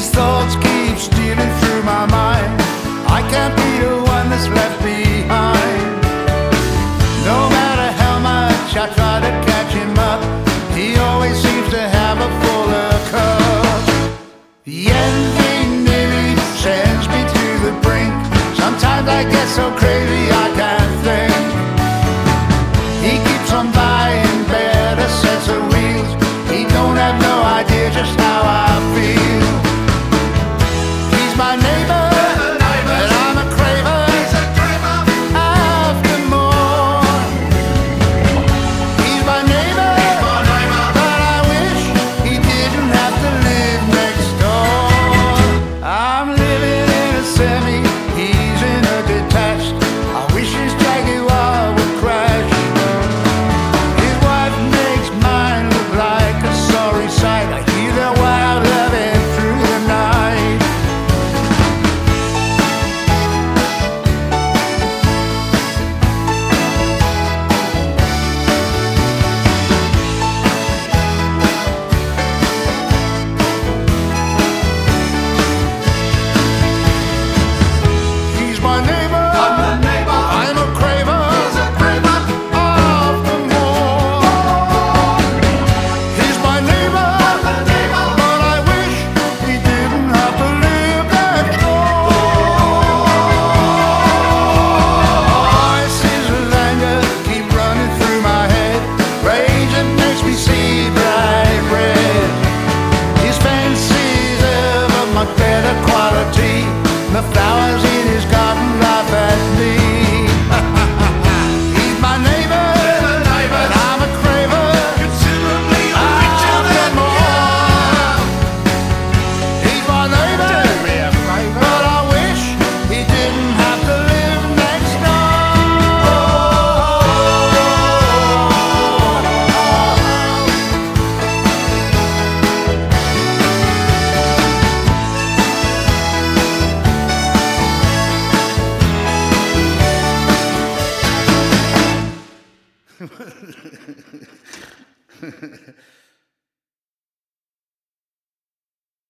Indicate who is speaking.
Speaker 1: These thoughts keep stealing through my mind. I can't be the one that's left behind. No matter how much I try to catch him up, he always seems to have a fuller cup. The envy nearly sends me to the brink. Sometimes I get so crazy I can't think. He keeps on buying better sets of wheels. He don't have no idea just how I feel. He's my neighbor, but I'm a craver. After more. He's my neighbor, but I wish he didn't have to live next door. I'm living in a semi, he's in a detached. I wish his Jaguar would crash. His wife makes mine look like a sorry sight. I